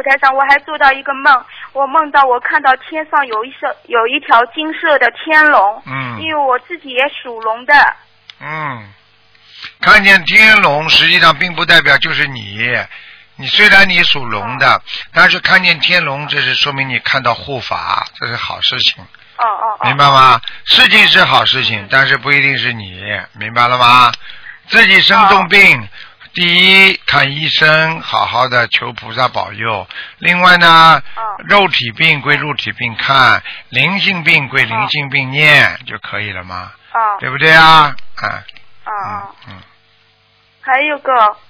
台上，我还做到一个梦，我梦到我看到天上有一条金色的天龙，因为我自己也属龙的。 看见天龙实际上并不代表就是你虽然你属龙的，但是看见天龙，这是说明你看到护法，这是好事情。明白吗？事情是好事情，但是不一定是你，明白了吗？自己生重病，第一看医生，好好的求菩萨保佑。另外呢，肉体病归肉体病看，灵性病归灵性病念就可以了吗？对不对啊？ 还有个